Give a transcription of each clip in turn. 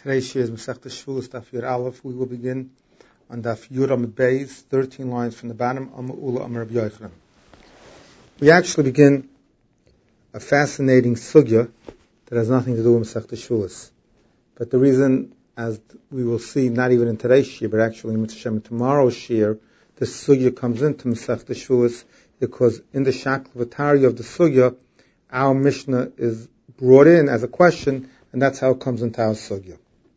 Today's shir is Masechta Shvulos Daf Yud Aleph. We will begin on Daf Yud Amud Beis, 13 lines from the bottom. Amar Ula Amar Rabbi Yochanan. We actually begin a fascinating sugya that has nothing to do with Masechta Shvulos. But the reason, as we will see, not even in today's shir, but actually in tomorrow's shir, the sugya comes into Masechta Shvulos because in the Shakla of the sugya, our Mishnah is brought in as a question, and that's how it comes into our sugya.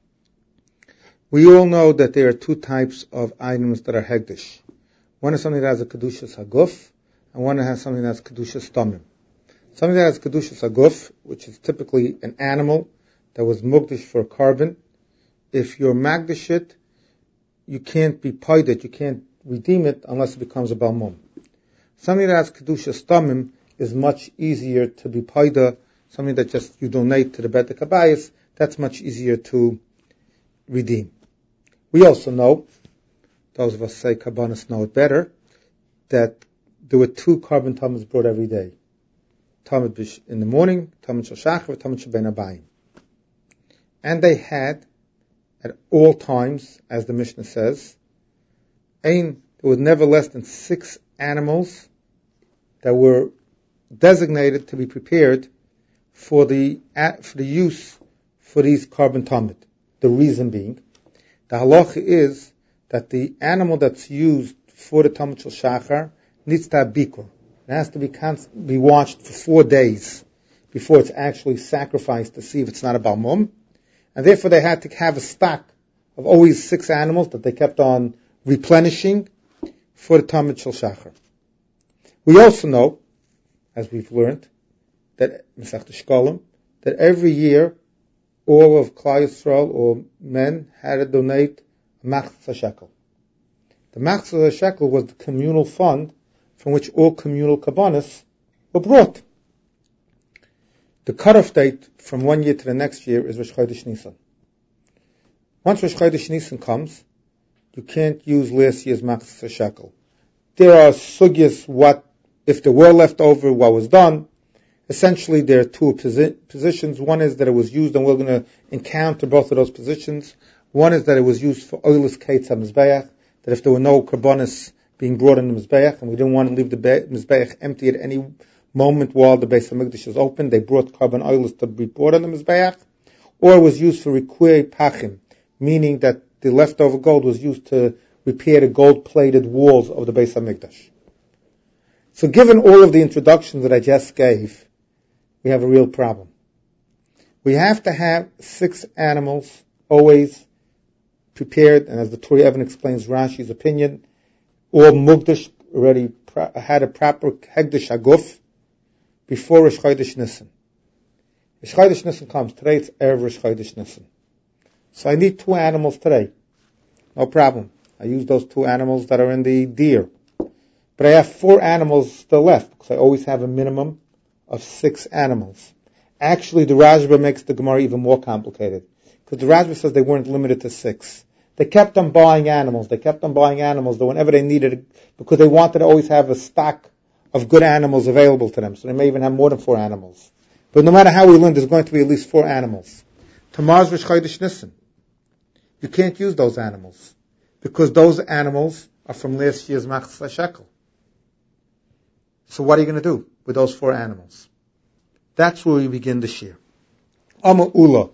We all know that there are two types of items that are hegdish. One is something that has a kedushas haguf, and one has something that has kedushas tamim. Something that has kedushas haguf, which is typically an animal that was mugdish for a carbon. If you're magdish it, you can't be paid it, you can't redeem it unless it becomes a balmum. Something that has kedushas tamim is much easier to be paida. Something that just you donate to the Bet HaKabayis, that's much easier to redeem. We also know, those of us say Kabbanis know it better, that there were two carbon tamid brought every day. Tamid in the morning, Tamid Shel Shachar, Tamid Shel Ben Abayim. And they had, at all times, as the Mishnah says, there was never less than 6 animals that were designated to be prepared for the use for these carbon tamid. The reason being, the halacha is that the animal that's used for the Tamid Shel Shachar needs to have bikur. It has to be watched for 4 days before it's actually sacrificed to see if it's not a balmum. And therefore they had to have a stock of always 6 animals that they kept on replenishing for the Tamid Shel Shachar. We also know, as we've learned, that Masechta Shkolim, that every year all of Klal Yisrael, or men, had to donate a machzah shekel. The machzah shekel was the communal fund from which all communal kabbanis were brought. The cutoff date from one year to the next year is Rosh Chodesh Nisan. Once Rosh Chodesh Nisan comes, you can't use last year's machzah shekel. There are sugyas, what if there were left over, what was done. Essentially, there are two positions. One is that it was used, and we're going to encounter both of those positions. One is that it was used for oilus kates HaMizbeach, that if there were no karbonis being brought in the Mizbeach, and we didn't want to leave the Mizbeach empty at any moment while the Beis HaMikdash is open, they brought carbon oilus to be brought in the Mizbeach. Or it was used for rikuei pachim, meaning that the leftover gold was used to repair the gold-plated walls of the Beis HaMikdash. So given all of the introductions that I just gave, we have a real problem. We have to have 6 animals always prepared, and as the Torah Evan explains Rashi's opinion, all mugdash already had a proper hegdish aguf before Rosh Chodesh Nisan. Rosh Chodesh Nisan comes. Today it's Erev Rosh Chodesh Nisan. So I need 2 animals today. No problem. I use those 2 animals that are in the deer. But I have 4 animals still left, because I always have a minimum of 6 animals. Actually, the Rashba makes the Gemara even more complicated, because the Rashba says they weren't limited to 6. They kept on buying animals. That whenever they needed it, because they wanted to always have a stock of good animals available to them. So they may even have more than 4 animals. But no matter how we learn, there's going to be at least 4 animals. Tomorrow's Rosh Chodesh Nisan. You can't use those animals, because those animals are from last year's machzah shekel. So what are you going to do with those 4 animals? That's where we begin the shir. Amar Ula,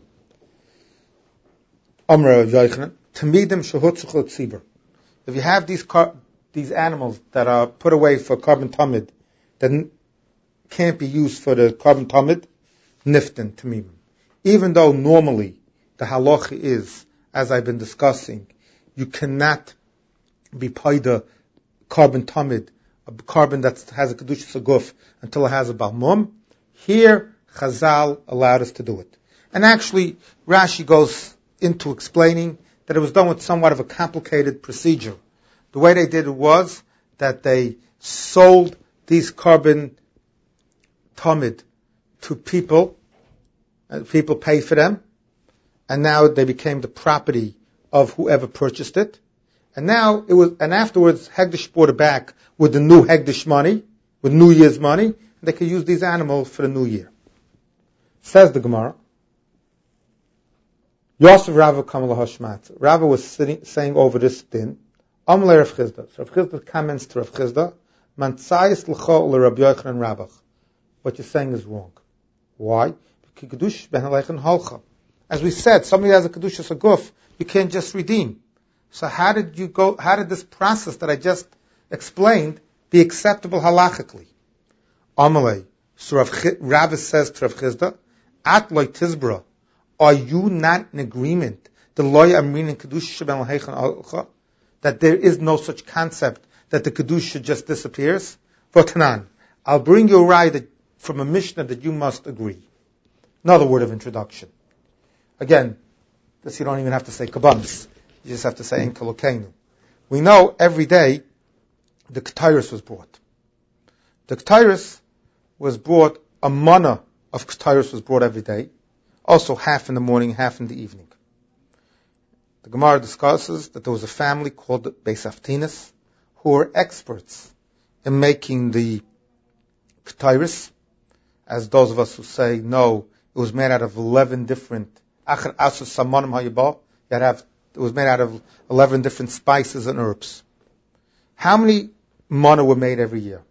Amar Yochanan, Tamidim Shehutzuch Tzibur. If you have these animals that are put away for carbon tamid, that can't be used for the carbon tamid, niftin tamimim. Even though normally the halacha is, as I've been discussing, you cannot be paida carbon tamid, a carbon that has a kedushas haguf, until it has a balmum. Here, Chazal allowed us to do it. And actually, Rashi goes into explaining that it was done with somewhat of a complicated procedure. The way they did it was that they sold these carbon tamid to people, and people paid for them, and now they became the property of whoever purchased it. And afterwards, Hegdish brought it back with the new Hegdish money, with New Year's money, and they could use these animals for the New Year. Says the Gemara, Yosef Rava Kamala Hashmat. Rava was saying over this din, Amalei Rav Chisda. So Rav Chisda comments to Rav Chisda, Mantzayis l'cha ule Rabbi Yochanan Rabach. What you're saying is wrong. Why? As we said, somebody has a kedushas aguf, you can't just redeem. So how did this process that I just explained be acceptable halachically? Amalei. So Rava says to Rav Chisda, At loy tizbra, are you not in agreement that there is no such concept that the kedusha just disappears? Votanan, I'll bring you a raya from a Mishnah that you must agree. Another word of introduction. Again, this you don't even have to say kabbanis. You just have to say enkelokenu. We know every day the ketairos was brought. The ketairos was brought, a mana of ketairos was brought every day. Also half in the morning, half in the evening. The Gemara discusses that there was a family called the Beis Aftinas who were experts in making the ketairos, as those of us who say, no, it was made out of 11 different, it was made out of 11 different spices and herbs. How many mana were made every year?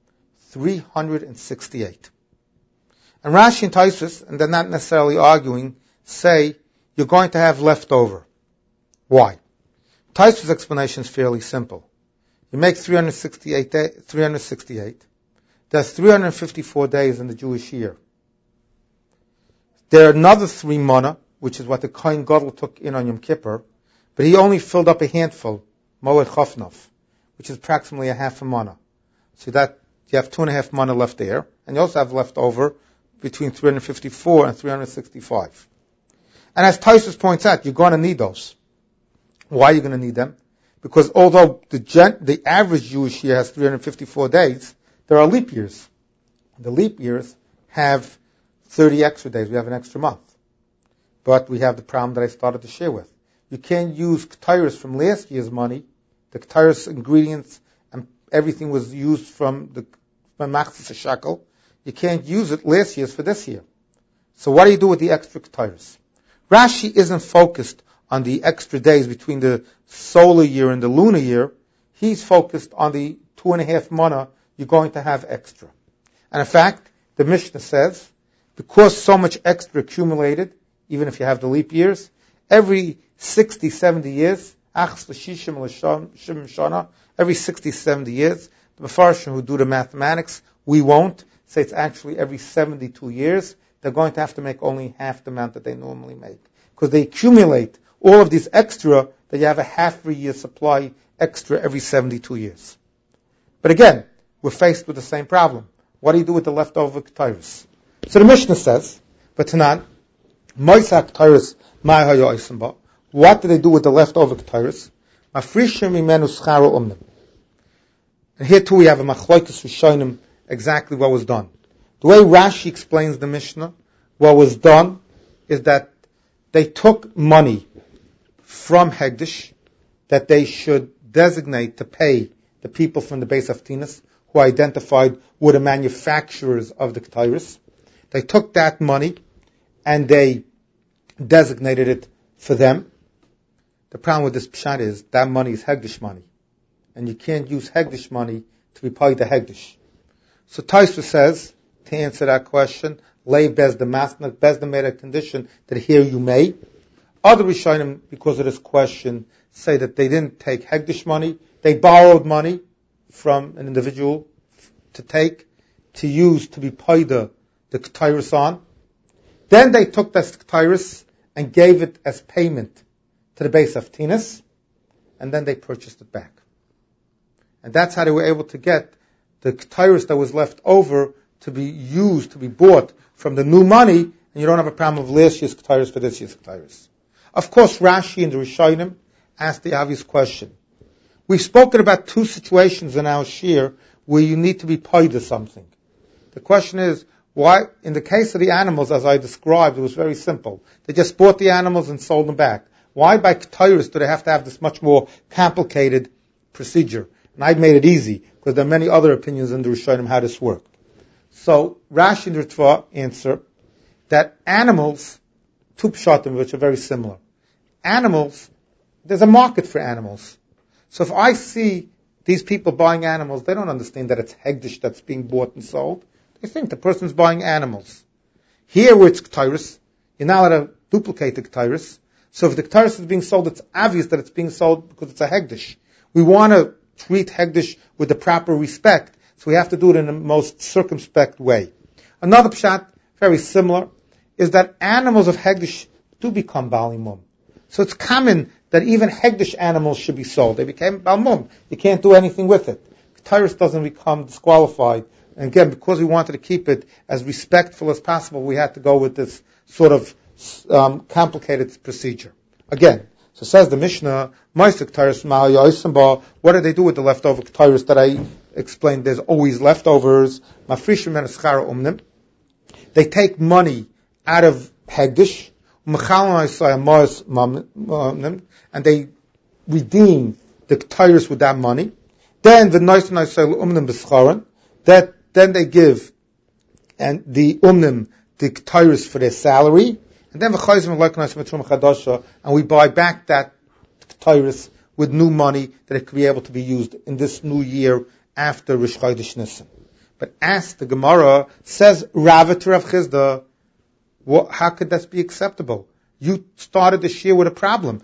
368. And Rashi and Tosfos, and they're not necessarily arguing, say you're going to have leftover. Why? Tosfos' explanation is fairly simple. You make 368. There's 354 days in the Jewish year. There are another 3 mana, which is what the Kohen Gadol took in on Yom Kippur, but he only filled up a handful, Moed Chofnov, which is approximately a half a mana. So that you have 2.5 mana left there, and you also have left over between 354 and 365. And as Tosfos points out, you're going to need those. Why are you going to need them? Because although the average Jewish year has 354 days, there are leap years. The leap years have 30 extra days. We have an extra month. But we have the problem that I started to share with. You can't use ketairos from last year's money. The ketairos ingredients and everything was used from machzis shekel. You can't use it last year's for this year. So what do you do with the extra ketairos? Rashi isn't focused on the extra days between the solar year and the lunar year. He's focused on the 2.5 mana you're going to have extra. And in fact, the Mishnah says, because so much extra accumulated, even if you have the leap years, every 60, 70 years, every 60, 70 years, the Mefarshim who do the mathematics, we won't, say it's actually every 72 years, they're going to have to make only half the amount that they normally make. Because they accumulate all of these extra, that you have a half a year supply extra every 72 years. But again, we're faced with the same problem. What do you do with the leftover ketairos? So the Mishnah says, V'tanan, Moisak ketairos ma'hayo oisim. What do they do with the leftover ketairos? Mafrishim imenu scharo umnim. And here too we have a machloikus rishonim exactly what was done. The way Rashi explains the Mishnah, what was done is that they took money from Hegdish that they should designate to pay the people from the Beis Aftinas who identified were the manufacturers of the ketairos. They took that money and they designated it for them. The problem with this pshat is that money is Hegdish money. And you can't use Hegdish money to be paid the Hegdish. So Tosfos says, to answer that question, lay Bezdin Masnak, Bezdin made a condition that here you may. Other Rishonim, because of this question, say that they didn't take Hegdish money, they borrowed money from an individual to use to be paid the ketairos on. Then they took that ketairos and gave it as payment to the Beis Aftinas, and then they purchased it back. And that's how they were able to get the ketairos that was left over to be used, to be bought from the new money, and you don't have a problem of last year's ketairos for this year's ketairos. Of course, Rashi and the Rishonim asked the obvious question. We've spoken about 2 situations in our shir where you need to be paid to something. The question is, why, in the case of the animals, as I described, it was very simple. They just bought the animals and sold them back. Why by ketairos do they have to have this much more complicated procedure? And I've made it easy, because there are many other opinions in the Rishonim how this worked. So, Rashi and Ritva answer that animals two pshatim which are very similar. Animals, there's a market for animals. So if I see these people buying animals, they don't understand that it's hegdish that's being bought and sold. They think the person's buying animals. Here where it's k'tairis, you're not allowed to duplicate the k'tairis. So if the k'tairis is being sold, it's obvious that it's being sold because it's a hegdish. We want to treat hegdish with the proper respect, so we have to do it in the most circumspect way. Another pshat, very similar, is that animals of hegdish do become balimum. So it's common that even hegdish animals should be sold. They became balmum. You can't do anything with it. K'tairis doesn't become disqualified. And again, because we wanted to keep it as respectful as possible, we had to go with this sort of complicated procedure. Again, so says the Mishnah, what do they do with the leftover k'tairis that I explained? There's always leftovers. They take money out of hegdish, and they redeem the k'tairis with that money. Then then they give and the the k'tairis for their salary, and then and we buy back that k'tairis with new money that it could be able to be used in this new year after Rish Chodesh Nisan. But ask the Gemara, says Rava to Rav Chizda, how could that be acceptable? You started this year with a problem.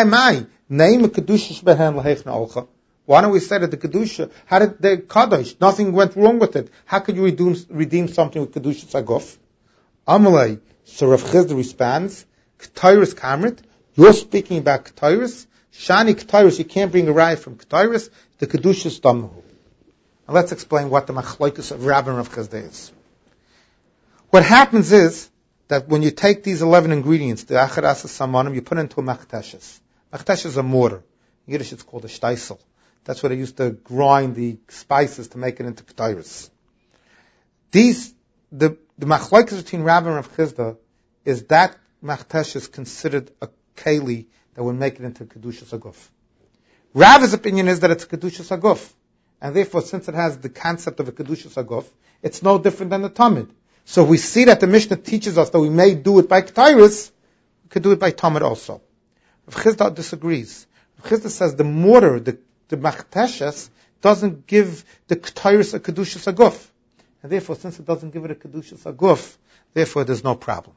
Why don't we say that the Kedusha, how did the Kadosh, nothing went wrong with it. How could you redeem something with Kedusha Saguf? Amalei, so Rav Chizda responds, K'tairis Kamrit, you're speaking about K'tairis, Shani K'tairis, you can't bring a raya from K'tairis, the Kedusha Stamhu. And let's explain what the machlokes of Rav and Rav Chizda is. What happens is that when you take these 11 ingredients, the acharas samanim, you put into a machteshes. Machteshes is a mortar. In Yiddish it's called a steisel. That's where they used to grind the spices to make it into k'tairis. The machlokes between Rav and Rav Chizda is that machtesh is considered a keli that would make it into Kedushas Aguf. Rav's opinion is that it's Kedushas Aguf. And therefore, since it has the concept of a Kedushas Aguf, it's no different than the Tamid. So we see that the Mishnah teaches us that we may do it by Ketairis, we could do it by Tamid also. Rav Chizda disagrees. Rav Chizda says the mortar, the Machteshes, doesn't give the Ketairis a Kedushas Aguf. And therefore, since it doesn't give it a Kedushas Aguf, therefore there's no problem.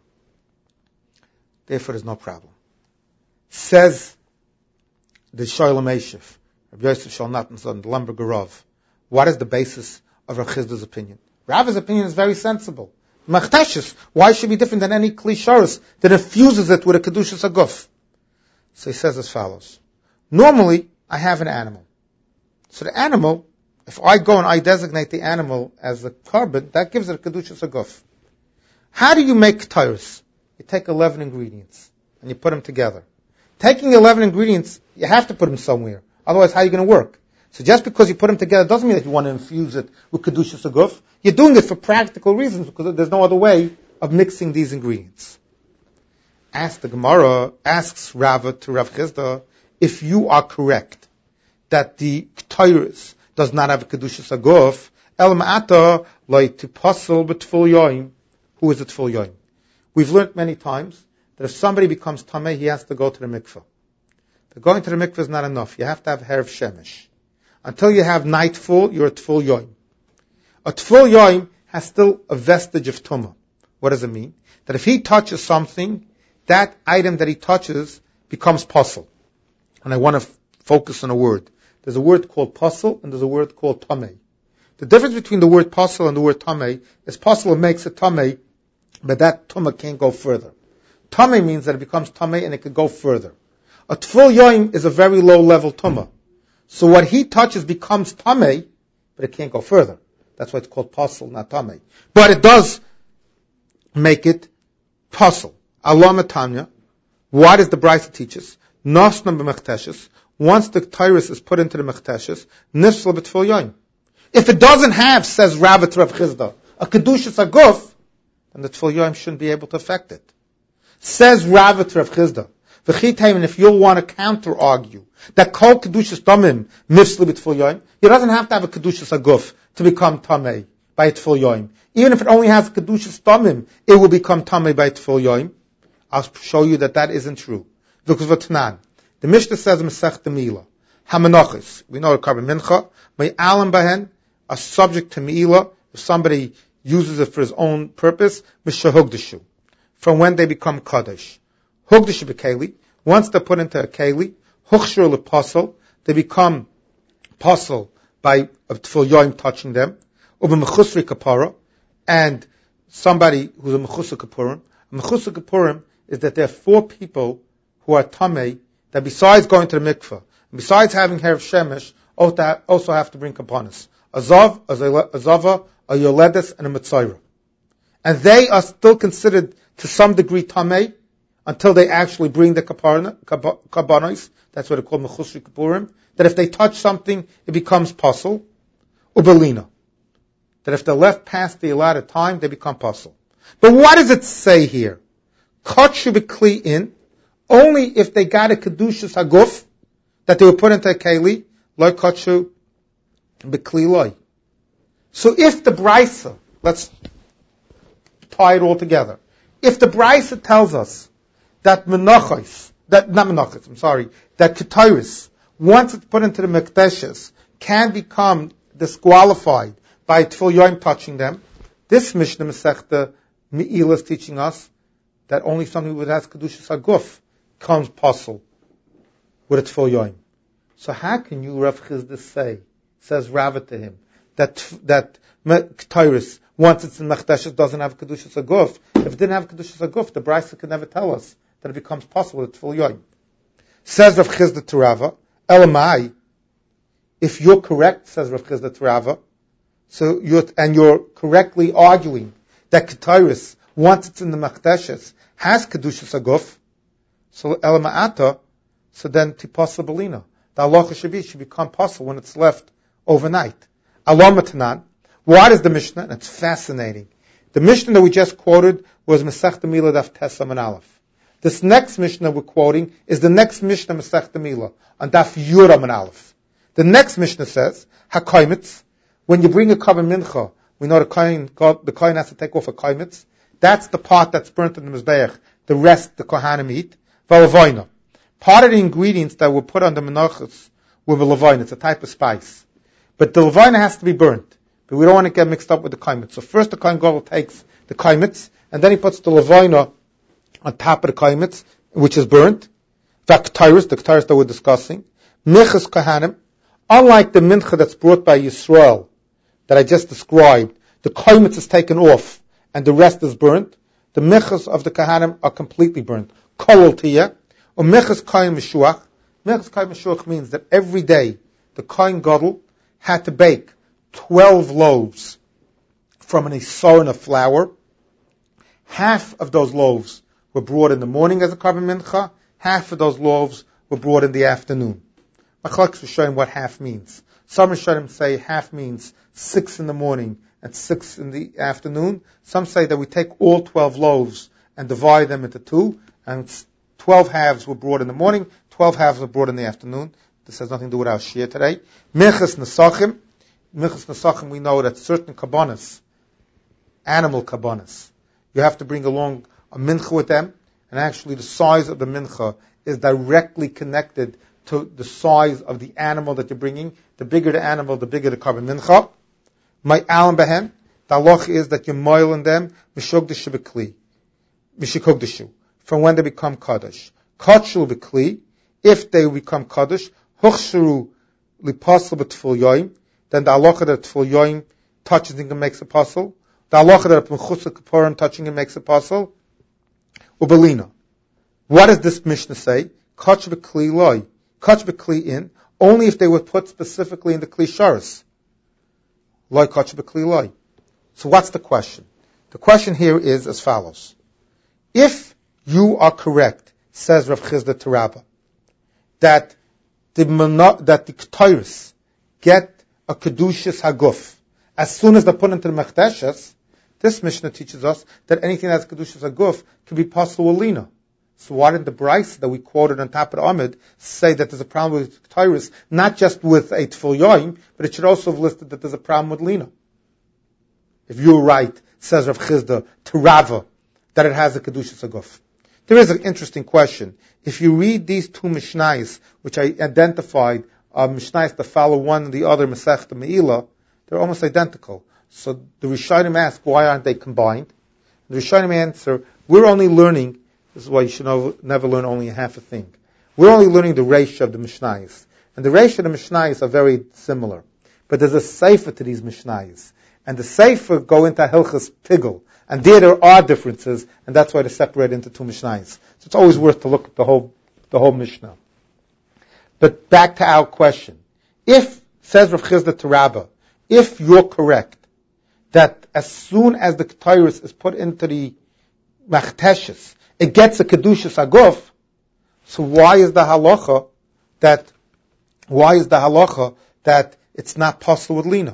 Says the Shoylem Eishev, Rabbi Yosef Shalnatan, the Lemberger Rav. What is the basis of Rav Chizda's opinion? Rav's opinion is very sensible. Machteshes, why should it be different than any klisharis that infuses it with a Kedushas Aguf? So he says as follows. Normally, I have an animal. So the animal, if I go and I designate the animal as a carbon, that gives it a Kedushas Aguf. How do you make Ketairis? You take 11 ingredients and you put them together. Taking 11 ingredients, you have to put them somewhere. Otherwise, how are you going to work? So just because you put them together doesn't mean that you want to infuse it with Kedushas Aguf. You're doing it for practical reasons because there's no other way of mixing these ingredients. The Gemara asks Rava to Rav Chizda, if you are correct that the Ketairis does not have a Kedushas Aguf, El Ma'ata like to Pasal b'Tful Yoim. Who is a Tful Yoim? We've learned many times that if somebody becomes Tameh, he has to go to the mikveh. But going to the mikveh is not enough. You have to have Herav Shemesh. Until you have nightfall, you're a Tful Yoim. A Tful Yoim has still a vestige of Tumah. What does it mean? That if he touches something, that item that he touches becomes Pasal. And I want to focus on a word. There's a word called Pasal and there's a word called Tameh. The difference between the word Pasal and the word Tameh is Pasal makes it Tameh, but that Tumah can't go further. Tameh means that it becomes Tameh and it can go further. A Tful Yoim is a very low level Tumah. So what he touches becomes Tameh, but it can't go further. That's why it's called Pasal, not Tameh. But it does make it Pasal. Allah Matanya, what does the Brisa teach us? Nosnam b'mechteshes. Once the Ketairis is put into the mechteshes, nifsal b'Tful Yoim. If it doesn't have, says Rav to Rav Chizda, a Kedushas Aguf, then the Tful Yoim shouldn't be able to affect it. Says Rav to Rav Chizda, and if you'll want to counter-argue that Kol Kedushas Damim nifsal b'Tful Yoim, he doesn't have to have a Kedushas Aguf to become Tameh by Tful Yoim. Even if it only has Kedushas Damim, it will become Tameh by Tful Yoim. I'll show you that isn't true. The Mishnah says Masech Mila. Hamanachis. We know a carbon mincha. May alam bahen are subject to Meila if somebody uses it for his own purpose. Mishahugdashu. From when they become Kaddish. Hugdashu b'keli. Once they're put into a keli, Huchshur le'posel. They become posel by a tefil yoim touching them. Ubemechusri kapara. And somebody who's a mechusri kapurim. A mechusri kapurim is that there are 4 people who are tamei that besides going to the mikveh, besides having hair of shemesh, also have to bring kapanis. A zav, a zava, a yoledes, and a mitzayra. And they are still considered to some degree tamei until they actually bring the kabanos. That's what they call mechusri kapurim. That if they touch something, it becomes pasul. Ubelina. That if they're left past the allotted time, they become pasul. But what does it say here? Katshu b'kli in, only if they got a kedushas haguf, that they were put into a keli, loy katshu b'kli loy. So if the brisa, let's tie it all together. If the brisa tells us that that ketairis, once it's put into the mekdeshes, can become disqualified by tefil yoim touching them, this Mishnah Masechta Me'ila is teaching us that only somebody who has kedushas haguf comes pasul with a tefil yoim. So how can you, Rav Chizda, say, says Rava to him, that ketairis, once it's in mekdeshes, doesn't have kedushas haguf? If it didn't have kedushas haguf, the brisa could never tell us that it becomes possible with tefil yoim. Says Rav Chizda to Rava, Elamai, if you're correct, says Rav Chizda to Rava, so you're correctly arguing that ketairis, once it's in the mekdeshes, has kedushas haguf, so elama'ata, so then tipasa belina. The halacha should become possible when it's left overnight. Allah matanan. What is the Mishnah? And it's fascinating. The Mishnah that we just quoted was Masechta Mila Daf Tesam and Aleph. This next Mishnah we're quoting is the next Mishnah Masechta Mila on Daf Yuram and Aleph. The next Mishnah says, HaKaimitz, when you bring a Kavan Mincha, we know the Kohen has to take off a Kaimitz. That's the part that's burnt in the Mizbeach. The rest the Kohanim eat. V'lavoina. Part of the ingredients that were put on the Menachos were lavoina. It's a type of spice. But the lavoina has to be burnt. But we don't want to get mixed up with the kaimitz. So first the Kohen Gadol takes the kaimitz, and then he puts the lavoina on top of the kaimitz, which is burnt. The ketairis that we're discussing. Minchas Kohanim. Unlike the mincha that's brought by Yisrael, that I just described, the kaimitz is taken off, and the rest is burnt. The minchas of the Kohanim are completely burnt. Kolol tiyah. Or Mechas Kaim Meshuach. Mechas Kaim Meshuach means that every day the Kohen Gadol had to bake 12 loaves from an isorin of flour. Half of those loaves were brought in the morning as a carbon mincha. Half of those loaves were brought in the afternoon. Machlokes was showing what half means. Some Rishonim say half means 6 in the morning and 6 in the afternoon. Some say that we take all 12 loaves and divide them into 2, and 12 halves were brought in the morning, 12 halves were brought in the afternoon. This has nothing to do with our shia today. Minchas Nesachim. Minchas Nesachim, we know that certain kabbanas, animal kabbanas, you have to bring along a mincha with them, and actually the size of the mincha is directly connected to the size of the animal that you're bringing. The bigger the animal, the bigger the carbon mincha. My alam behen, the halach is that you moil in them, mishogdeshu b'kli, mishikogdeshu, from when they become kaddish. Katshu b'kli, if they become kaddish, huchsharu lipasel b'tful yoim, then the halacha that tful yoim touching it makes it pasul. The halacha that mechusar kaparim touching it makes it pasul. Ubelina. What does this Mishnah say? Katshu b'kli loy. Katshu b'kli in, only if they were put specifically in the kli sharis. Loy katshu b'kli loy. So what's the question? The question here is as follows. If you are correct, says Rav Chizda to Rava, that the ketairis get a kedushas haguf as soon as they're put into the mekdeshes, this Mishnah teaches us that anything that's kedushas haguf can be possible with lina. So why didn't the Bryce that we quoted on top of the Amid say that there's a problem with ketairis, not just with a tefil yoim, but it should also have listed that there's a problem with lina? If you're right, says Rav Chizda to Rava, that it has a kedushas haguf. There is an interesting question. If you read these two Mishnayos, which I identified, Mishnayos that follow one and the other, Masechta Me'ilah, they're almost identical. So the Rishonim ask, why aren't they combined? The Rishonim answer, we're only learning, this is why you should never learn only half a thing. We're only learning the Reish of the Mishnayos. And the Reish of the Mishnayos are very similar. But there's a Sefer to these Mishnayos. And the Sefer go into Hilchas Pigel. And there are differences, and that's why they're separated into two Mishnayos. So it's always worth to look at the whole Mishnah. But back to our question. If, says Rav Chizda to Rabbah, if you're correct, that as soon as the Ketairis is put into the Machteshes, it gets a Kedushas Aguf, so why is the halacha that it's not possible with Lina?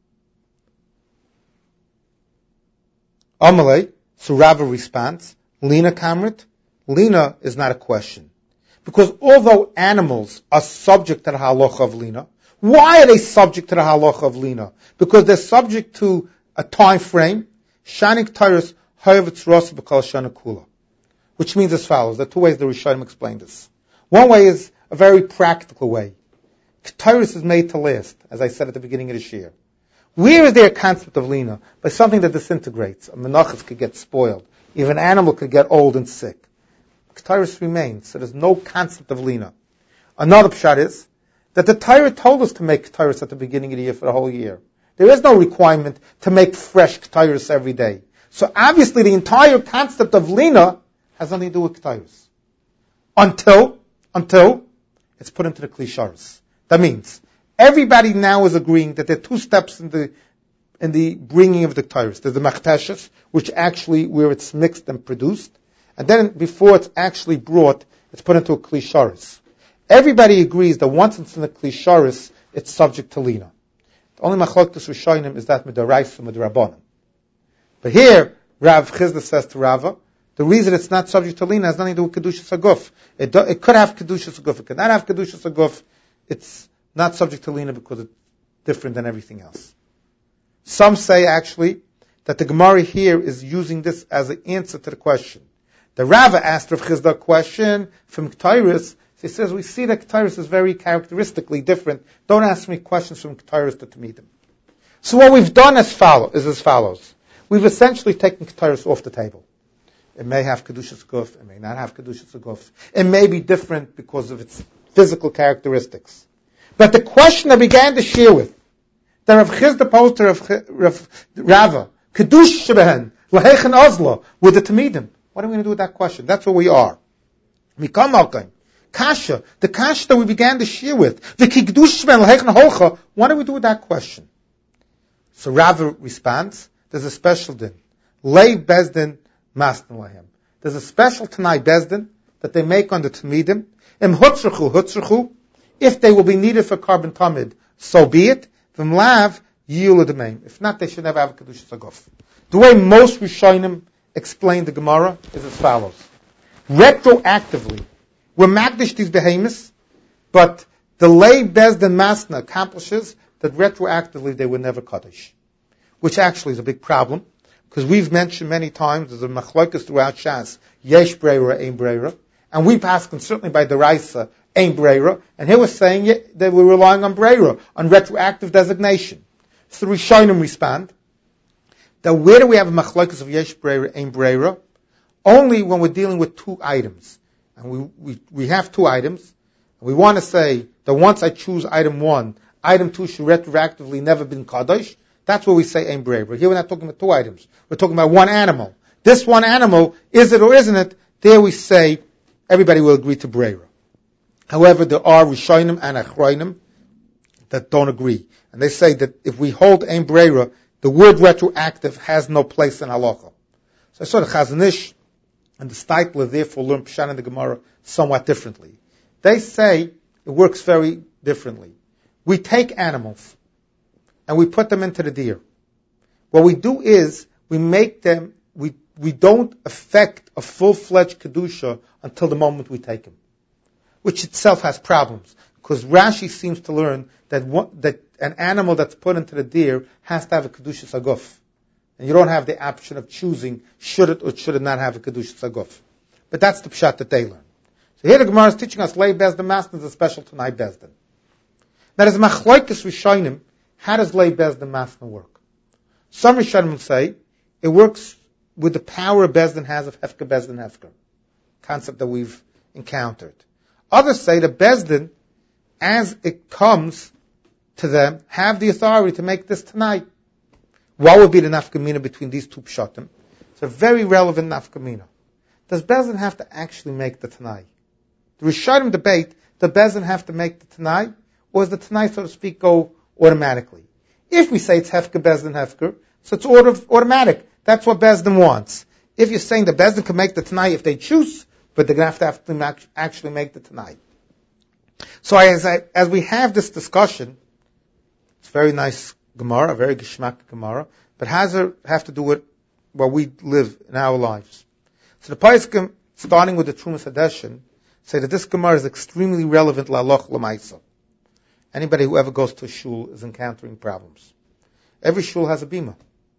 Amalei, so Rava responds, Lina Kamrit, Lina is not a question. Because although animals are subject to the halacha of Lina, why are they subject to the halacha of Lina? Because they're subject to a time frame, Shanik Tyrus, Hayavitz Rosa B'kal Shana Kula. Which means as follows. There are two ways the Rishonim explain this. One way is a very practical way. Ketairis is made to last, as I said at the beginning of this year. Where is there a concept of Lina? By something that disintegrates. A menachas could get spoiled. Even an animal could get old and sick. Ketairis remains, so there's no concept of Lina. Another pshat is that the Torah told us to make Ketairis at the beginning of the year for the whole year. There is no requirement to make fresh Ketairis every day. So obviously the entire concept of Lina has nothing to do with Ketairis. Until it's put into the Klisharis. That means everybody now is agreeing that there are two steps in the bringing of the Ketairis. There's the Machteshes, which actually where it's mixed and produced, and then before it's actually brought, it's put into a Klisharis. Everybody agrees that once it's in the Klisharis, it's subject to Lina. The only machlokes Rishonim is that Midaraisa Midrabanan. But here, Rav Chizda says to Rava, the reason it's not subject to Lina has nothing to do with Kedushas Aguf. It could have Kedushas Aguf. It could not have Kedushas Aguf. It's not subject to Lina because it's different than everything else. Some say actually that the Gemara here is using this as an answer to the question. The Rava asked Rav Chizda a question from Ketairis. He says, we see that Ketairis is very characteristically different. Don't ask me questions from Ketairis to Tamidim. So what we've done is as follows. We've essentially taken Ketairis off the table. It may have Kedushas Guf, it may not have Kedushas Guf. It may be different because of its physical characteristics. But the question I began to share with, that Rav Chizda posed to Rava, Kedush Shebehen, Lahechen Ozla, with the Tamidim. What are we going to do with that question? That's where we are. Mikam Malkaim. Kasha, the kasha that we began to share with, the Kigdush Shebehen, Lahechen Holcha, what do we do with that question? So Rava responds, there's a special din. Lei Bezdin Mastin Lahem. There's a special Tanai Bezdin that they make on the Tamidim. Im Hutzrachu, if they will be needed for carbon tamid, so be it. V'mlav yiyul ademaim. If not, they should never have a Kedushas Aguf. The way most Rishonim explain the Gemara is as follows. Retroactively, we're magdish these behemoths, but the lay Bezdin Masna accomplishes that retroactively they were never Kaddish. Which actually is a big problem, because we've mentioned many times, there's a machlokas throughout Shas, yesh breira, ein breira, and we pass certainly by the Raisa, ein breira, and here we're saying that we're relying on breira, on retroactive designation. So the Rishonim respond, that where do we have a machlokas of yesh breira, ein breira? Only when we're dealing with two items. And we have two items, and we want to say that once I choose item 1, item 2 should retroactively never been Kaddish. That's what we say ein breira. Here we're not talking about two items. We're talking about one animal. This one animal, is it or isn't it? There we say everybody will agree to breira. However, there are Rishonim and Achroinim that don't agree. And they say that if we hold ein breira, the word retroactive has no place in halacha. So I saw the Chazon Ish and the Steitler therefore learn Pshat in the Gemara somewhat differently. They say it works very differently. We take animals and we put them into the deer. What we do is we make them, we don't affect a full-fledged Kedusha until the moment we take them, which itself has problems, because Rashi seems to learn that an animal that's put into the deer has to have a Kedushas Aguf. And you don't have the option of choosing should it or should it not have a Kedushas Aguf. but that's the pshat that they learn. So here the Gemara is teaching us lay bezdin masna is a special Tanai bezdin. That is machloikis rishonim. How does lay bezdin masna work? Some rishonim will say it works with the power a bezdin has of hefker bezdin hefker, concept that we've encountered. Others say that bezdin, as it comes to them, have the authority to make this Tanai. What would be the nafkamina between these two pshatim? It's a very relevant nafkamina. Does bezdin have to actually make the Tanai? The Rishonim debate, does bezdin have to make the Tanai, or does the Tanai, so to speak, go automatically? If we say it's hefker bezdin hefker, so it's automatic. That's what bezdin wants. If you're saying that bezdin can make the Tanai if they choose, but they're going to have to actually make the Tanai. So as we have this discussion, it's very nice Gemara, very geschmack Gemara, but how does it have to do with what we live in our lives? So the Paiskim, starting with the Trumas Hadeshin, say that this Gemara is extremely relevant la'aloch l'maisa. Anybody who ever goes to a shul is encountering problems. Every shul has a bima.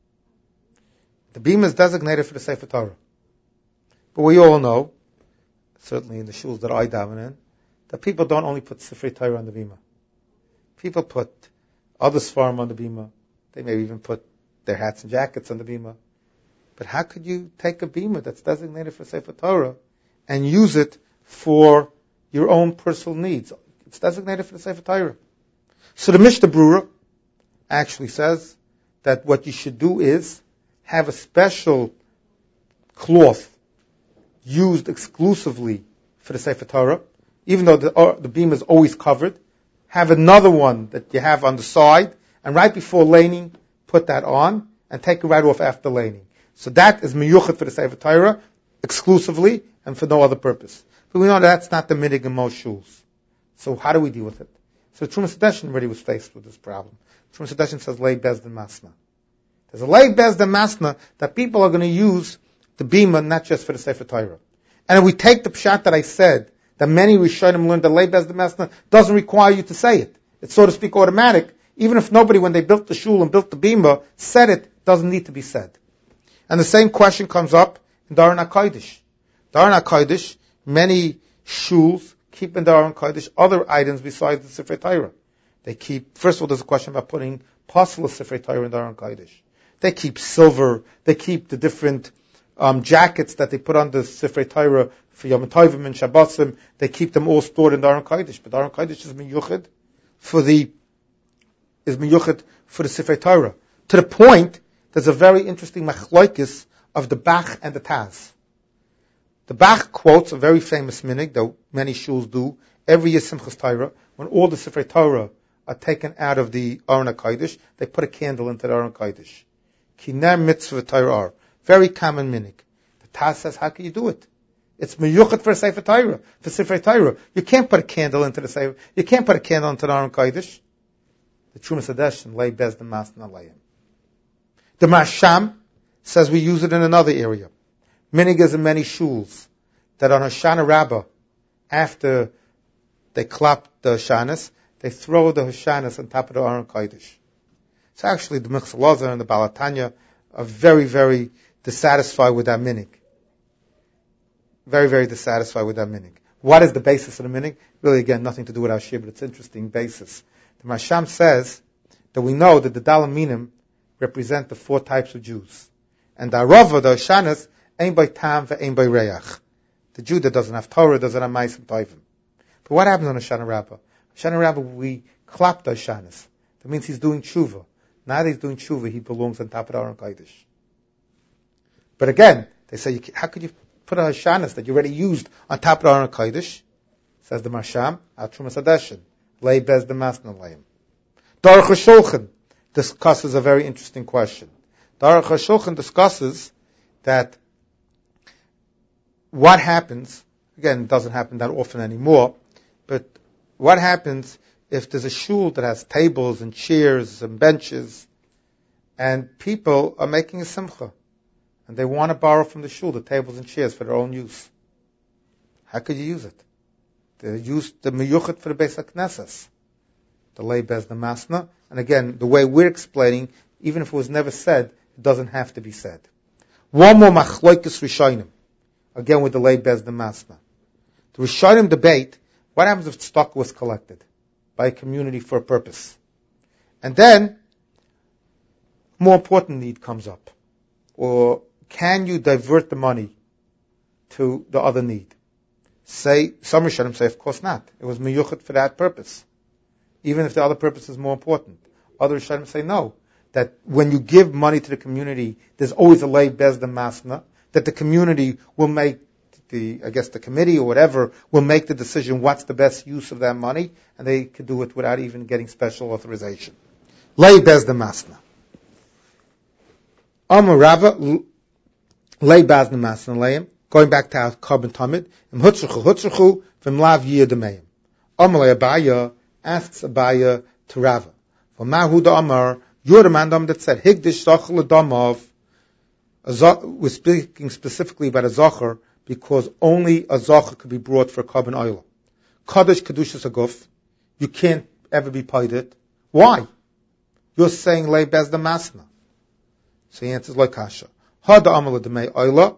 The bima is designated for the Sefer Torah. But we all know, certainly in the shuls that I daven in, that people don't only put Sefer Torah on the bima. People put other svarim on the bima. They may even put their hats and jackets on the bima. But how could you take a bima that's designated for Sefer Torah and use it for your own personal needs? It's designated for the Sefer Torah. So the Mishnah Brura actually says that what you should do is have a special cloth used exclusively for the Sefer Torah, even though the bima is always covered. Have another one that you have on the side, and right before laning, put that on, and take it right off after laning. So that is miyuchet for the Sefer Torah, exclusively, and for no other purpose. But we know that's not the minig in most shuls. So how do we deal with it? So Trumas Hadeshin already was faced with this problem. Trumas Hadeshin says lay bezdin masna. There's a lay bezdin masna that people are going to use the bima not just for the Sefer Torah. And if we take the pshat that I said, that many Rishonim learned that lay bezdin masna doesn't require you to say it. It's, so to speak, automatic. Even if nobody, when they built the shul and built the bima, said it, doesn't need to be said. And the same question comes up in Daran HaKodesh. Daran HaKodesh, many shuls keep in Daran HaKodesh other items besides the Sefer Torah. They keep, first of all, there's a question about putting possible Sefer Torah in Daran HaKodesh. They keep silver, they keep the different jackets that they put on the Sefer Torah for Yom Tovim and Shabbosim. They keep them all stored in Daran HaKodesh. But Daran HaKodesh is miyuched for the Sefer Torah. To the point, there's a very interesting machloikis of the Bach and the Taz. The Bach quotes a very famous minig that many shuls do every year Simchas Torah. When all the Sefer Torah are taken out of the Aron HaKodesh, they put a candle into the Aron HaKodesh. Kiner mitzvah Torah. Very common minig. The Taz says, how can you do it? It's miyuchet for Sefer Torah. For Sefer Torah, you can't put a candle into the Sefer. You can't put a candle into the Aron HaKodesh. The Trumas Hadeshin lay bezdin masna layim. The Masham says we use it in another area. Minig is in many shuls that on Hoshana Rabbah, after they clap the Hoshanas, they throw the Hoshanas on top of the Aron HaKodesh. So actually the Michzah Lazar and the Balatanya are very, very dissatisfied with that minig. Very, very dissatisfied with that minig. What is the basis of the minig? Really, again, nothing to do with our shir, but it's an interesting basis. The Masham says that we know that the Dalaminim represent the 4 types of Jews. And the Arava, the Hoshanas, ein by tam ve'ein by reach. The Jew that doesn't have Torah doesn't have Ma'asim Tovim. But what happens on Hoshana Rabbah? Hoshana Rabbah, we clap the Hoshanas. That means he's doing tshuva. Now that he's doing tshuva, he belongs on top of the Aron HaKodesh. But again, they say, how could you put a Hoshanas that you already used on top of the Aron HaKodesh? Says the Masham, Al Trumas Hadeshin, lay bezdin masna layim. Daruch HaShulchan discusses a very interesting question. Daruch HaShulchan discusses that what happens, again, it doesn't happen that often anymore, but what happens if there's a shul that has tables and chairs and benches, and people are making a simcha, and they want to borrow from the shul the tables and chairs for their own use? How could you use it? They use the miyuchet for the Beis HaKnesses, the lay bezdin masna, and again, the way we're explaining, even if it was never said, it doesn't have to be said. One more machloikis rishonim. again with the lay Bezdin Masna. The Rishonim debate, what happens if tzedakah was collected by a community for a purpose? And then, more important need comes up. Or can you divert the money to the other need? Some Rishonim say, of course not. It was miyuchat for that purpose. Even if the other purpose is more important. Other Rishonim say no. That when you give money to the community, there's always a lay Bezdin Masna, that the community will make the committee or whatever will make the decision what's the best use of that money, and they could do it without even getting special authorization. Lay Bezdin Masna. Amar Rava, lay Bezdin Masna leim. Going back to our carbon tamid, hutzruchu from lav yidameim. Amar Abaya asks Abaya to Rava. For Mahuda Amar, you're the man that said higdish zachar ledamav. We're speaking specifically about a zachar because only a zachar could be brought for carbon oil. Kaddish kedushas aguf, you can't ever be paid it. Why? You're saying lay Bezdin Masna. So he answers like kasha. Hada amal demei oila.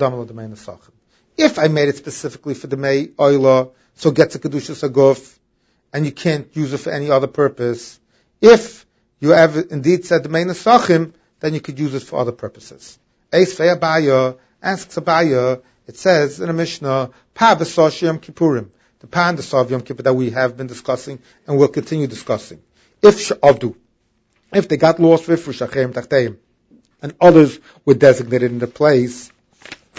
If I made it specifically for the May Oila, so it gets a Kedushas Aguf, and you can't use it for any other purpose, if you have indeed said the May Nesachim, then you could use it for other purposes. Eis Fei Abaya asks Abaya, it says in a Mishnah, Pa V'Sosh Yom Kippurim, the Pa and the Sav Yom Kippur that we have been discussing and will continue discussing. If they got lost with Shachem Tachteim, and others were designated in the place, the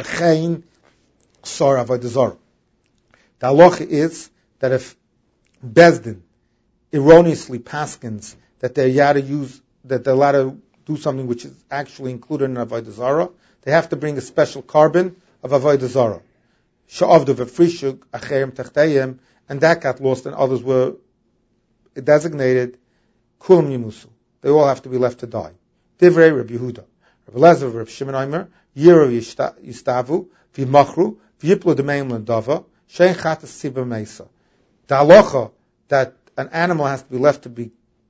halacha is that if Bezdin erroneously paskins that they're allowed to do something which is actually included in Avodah Zarah, they have to bring a special carbon of Avodah Zarah. Sha'avdu v'frishug acherim techtayim, and that got lost and others were designated kulam yimusu. They all have to be left to die. Divrei Reb Yehuda. Reb Elazar, Reb Shimon Omer, Yirav Yistavu, V'Machru, V'Yiplu D'Meim L'Dava, Shein Chatas Siba Meisa. The halacha that an animal has to be left to be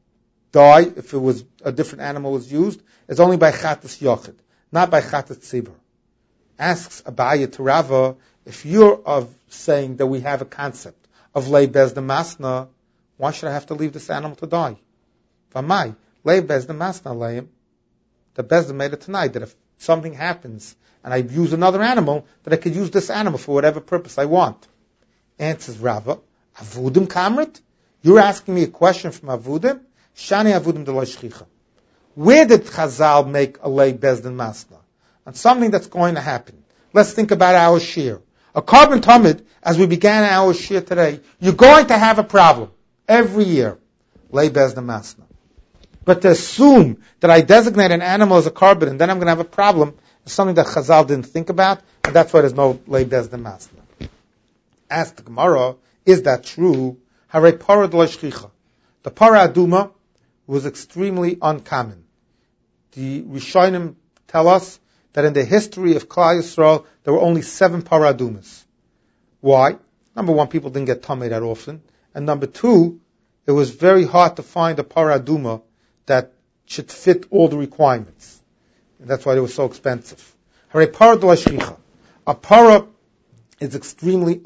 die if it was a different animal was used is only by Chatas Yochid, not by Chatas Tzibur. Asks Abaya to Rava, if you're saying that we have a concept of lay Bezdin Masna, why should I have to leave this animal to die? V'amai, lay Bezdin Masna leim. The Bezdin made it tonight that if something happens and I use another animal, that I could use this animal for whatever purpose I want. Answers Rava, Avudim Kamrit? You're asking me a question from Avudim? Shani Avudim D'Lo Shchicha. Where did Chazal make a lay Bezdin Masna? On something that's going to happen. Let's think about our shir. A carbon tamid, as we began our shir today, you're going to have a problem every year. Lay Bezdin Masna. But to assume that I designate an animal as a carbon and then I'm going to have a problem is something that Chazal didn't think about, and that's why there's no lay Bezdin Masna. Ask the Gemara, is that true? Hare para d'lo shchicha. The para aduma was extremely uncommon. The Rishonim tell us that in the history of Klal Yisrael, there were only 7 para adumas. Why? Number one, people didn't get tamei that often, and number two, it was very hard to find a para aduma that should fit all the requirements. And that's why they were so expensive. Hare para d'lo shchicha. A para is extremely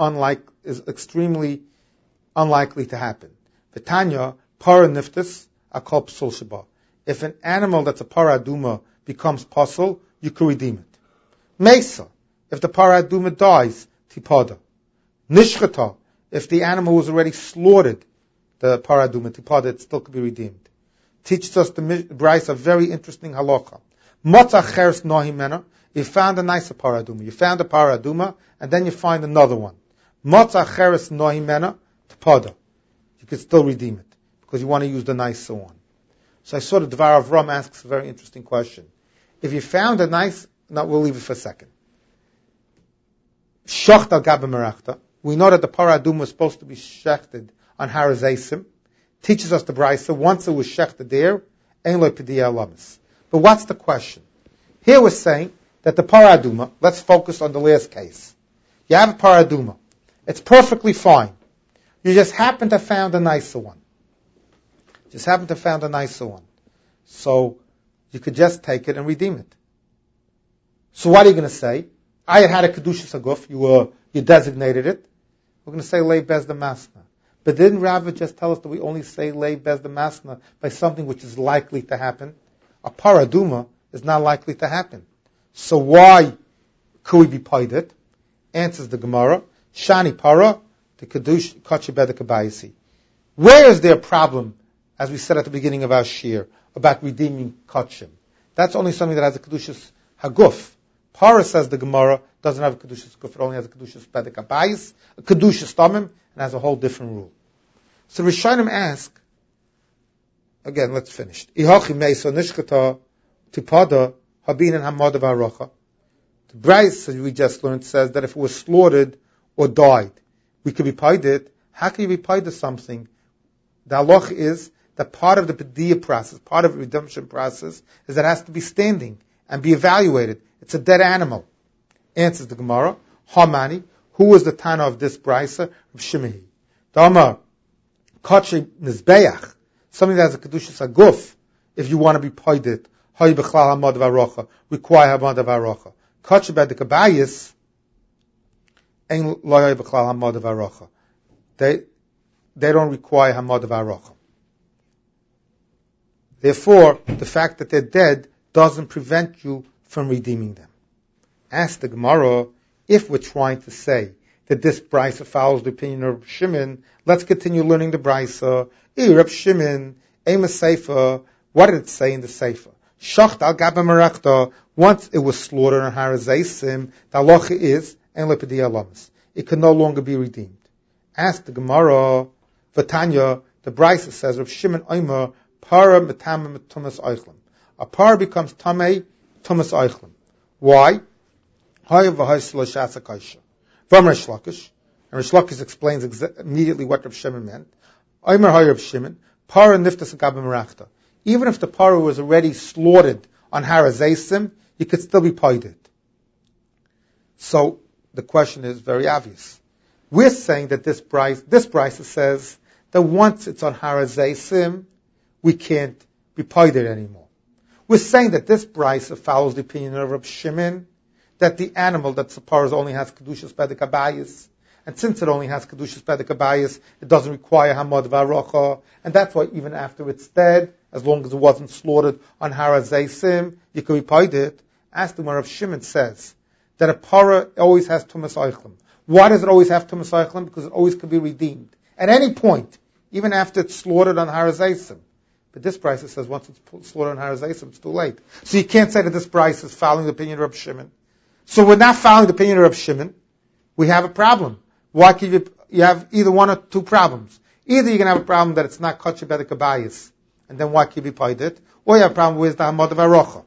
unlikely to happen. V'tanya, para niftis, akol psul sheba. If an animal that's a para aduma becomes pasul, you can redeem it. Mesa, if the para aduma dies, tipada. Nishchata, if the animal was already slaughtered, the para aduma, tipada, it still could be redeemed. Teaches us the Bryce a very interesting halacha. Matzah cheres nohimena. You found a nicer para aduma. You found a para aduma, and then you find another one. Matzah cheres nohimena, tipada. You can still redeem it because you want to use the nicer one. So I saw the Dvar of Ram asks a very interesting question. If you found a nice, no, we'll leave it for a second. Shocht al gabe merachta. We know that the para aduma was supposed to be shechted on Har Zeisim. Teaches us the Brisa, once it was shechted there, ein lo pidiyah alamis. But what's the question? Here we're saying that the para aduma, let's focus on the last case. You have a para aduma. It's perfectly fine. You just happen to have found a nicer one. So you could just take it and redeem it. So what are you going to say? I had a Kedushas Haguf, you designated it. We're going to say Lei Bez the Masna. But didn't Rava just tell us that we only say Lei Bez the Masna by something which is likely to happen? A paraduma is not likely to happen. So why could we be paid it? Answers the Gemara, Shani Para, the Kedush Kachi Beda Kabayasi. Where is there a problem, as we said at the beginning of our shir, about redeeming Kachim? That's only something that has a Kedushas Haguf. Para, says the Gemara, doesn't have a Kedushas Haguf, it only has a Kedushas Beda Kabayis, a Kedushas Tamim, and has a whole different rule. So Rishonim ask, again, let's finish. Ihochi Meisa Nishkata Tipada Habin and Hamad Varacha. The Bryce, as we just learned, says that if it was slaughtered or died, we could be paid it. How can you be paid to something? The halach is that part of the Padiyah process, part of the redemption process, is that it has to be standing and be evaluated. It's a dead animal. Answers the Gemara, Hamani, who was the Tana of this Bryce? Rav Shimehi. Dama, Kachi Nizbeach, something that has a Kedushas Haguf, if you want to be paid it, Hay B'chlal Hamad Varacha, require Hamad Varacha. Kachi Beda Kabayis, Ein Lo B'chlal Hamad Varacha. They don't require Hamad Varacha. Therefore, the fact that they're dead doesn't prevent you from redeeming them. Ask the Gemara, if we're trying to say that this Brisa follows the opinion of Shimon, let's continue learning the Brisa. Reb Shimon, Ema Seifa, what did it say in the Seifa? Shacht al Gaba Merachta, once it was slaughtered on Harazaisim, the halacha is, En Lepedi Alamas. It can no longer be redeemed. Ask the Gemara, Vatanya, the Brisa says, Reb Shimon Omer, Para Metamim Tumas Eichlim. A para becomes Tamei Tumas Eichlim. Why? Hayav v'hayshlo shasa kaisha. From Rish Lakish, and Rish Lakish explains immediately what Reb Shimon meant. Omer hay Reb Shimon, para niftas agabim merachta. Even if the para was already slaughtered on Harazaisim, you could still be paid it. So the question is very obvious. We're saying that this Brisa says that once it's on Harazaisim, we can't be paid it anymore. We're saying that this Brisa follows the opinion of Reb Shimon, that the animal that Sapars only has Kedushas Beda Kabayis, and since it only has Kedushas Beda Kabayis, it doesn't require Hamad Varacha, and that's why even after it's dead, as long as it wasn't slaughtered on Harazaisim, you can be paid it. Ask them where Rav Shimon says that a para always has Tumas Eichlim. Why does it always have Tumas Eichlim? Because it always can be redeemed. At any point, even after it's slaughtered on Harazaisim. But this price says once it's slaughtered on Harazaisim, it's too late. So you can't say that this price is following the opinion of Rav Shimon. So we're not following the opinion of Rav Shimon. We have a problem. Why can you have either one or two problems? Either you're going to have a problem that it's not Kachi Beda Kabayis, and then why can you be paid it? Or you have a problem with the Hamad Varacha.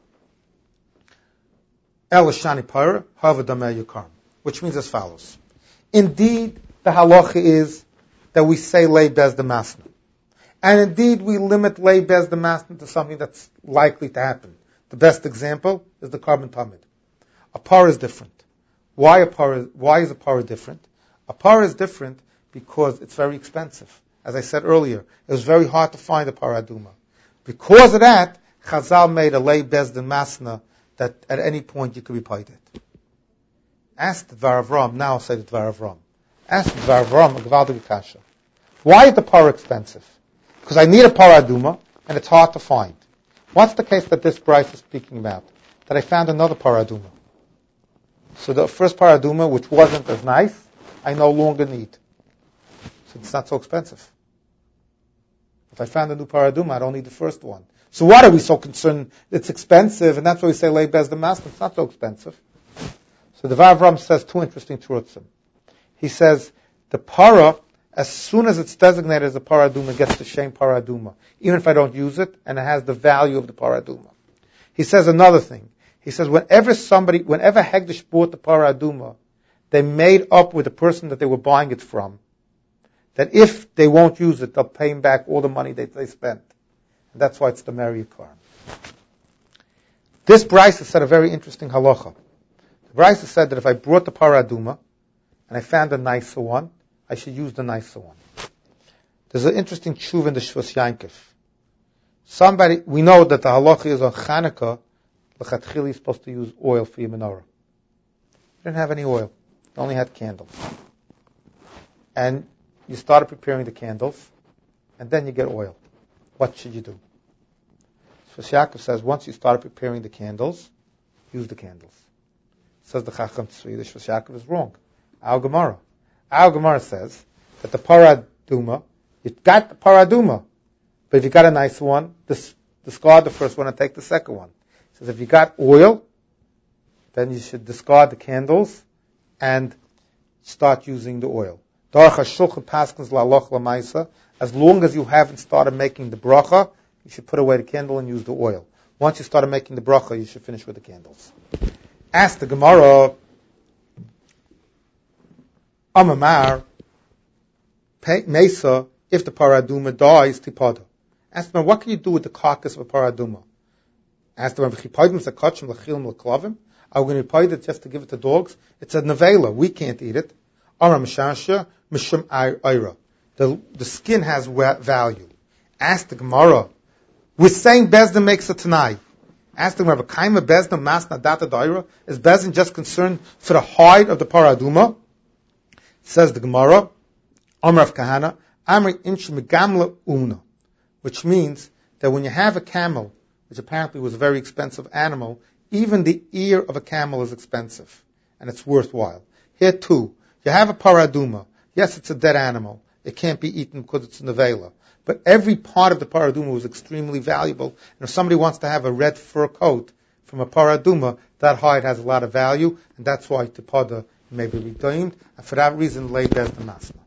El Shani Para, Hava Dameh Yukar. Which means as follows. Indeed, the halacha is that we say Lei Bez the Masna. And indeed, we limit Lei Bez the Masna to something that's likely to happen. The best example is the carbon tamid. A par is different. Why is a par different? A par is different because it's very expensive. As I said earlier, it was very hard to find a paraduma. Because of that, Chazal made a Lei Bez the Masna that at any point you could be paid it. Ask the Dvar Avram, now I'll say the Dvar Avram. Ask the Dvar Avram, a Gvaldig Kasha. Why is the par expensive? Because I need a paraduma, and it's hard to find. What's the case that this Bryce is speaking about? That I found another paraduma. So the first paraduma, which wasn't as nice, I no longer need. So it's not so expensive. If I found a new paraduma, I don't need the first one. So why are we so concerned? It's expensive, and that's why we say Lei Bez the Masna. It's not so expensive. So the Dvar Avram says two interesting truths. He says, the para, as soon as it's designated as a paraduma, it gets the shame paraduma, even if I don't use it, and it has the value of the paraduma. He says another thing. He says, whenever Hegdish bought the paraduma, they made up with the person that they were buying it from, that if they won't use it, they'll pay him back all the money they spent. And that's why it's the Mary Yikar. This Brisa said a very interesting halacha. The Brisa said that if I brought the paraduma, and I found a nicer one, I should use the nicer one. There's an interesting tshuva in the Shvus Yankif. We know that the halacha is on Chanukah, l'chatchili is supposed to use oil for your menorah. You didn't have any oil. You only had candles. And you started preparing the candles, and then you get oil. What should you do? So Yaakov says, once you started preparing the candles, use the candles. Says the Chacham Tzvi, the Shvus Yaakov is wrong. Our Gemara says that the paraduma, you got the paraduma, but if you got a nice one, discard the first one and take the second one. He says if you got oil, then you should discard the candles and start using the oil. As long as you haven't started making the bracha, you should put away the candle and use the oil. Once you started making the bracha, you should finish with the candles. Ask the Gemara, Amamar, Mesa, if the paraduma dies, tipada. Ask them, what can you do with the carcass of a paraduma? Ask them, are we going to pay it just to give it to dogs? It's a nevela. We can't eat it. The skin has value. Ask the Gemara. We're saying Bezdin makes a Tanai. Ask the Gemara, Kaima Bezdin Masna Data Daira? Is Bezdin just concerned for the hide of the paraduma? Says the Gemara, Amr of Kahana, Amri Inch Megamla Una, which means that when you have a camel, which apparently was a very expensive animal, even the ear of a camel is expensive, and it's worthwhile. Here too, you have a paraduma. Yes, it's a dead animal. It can't be eaten because it's a nevela. But every part of the paraduma was extremely valuable. And if somebody wants to have a red fur coat from a paraduma, that hide has a lot of value, and that's why tipada may be redeemed. And for that reason, lay Bezdin Masna.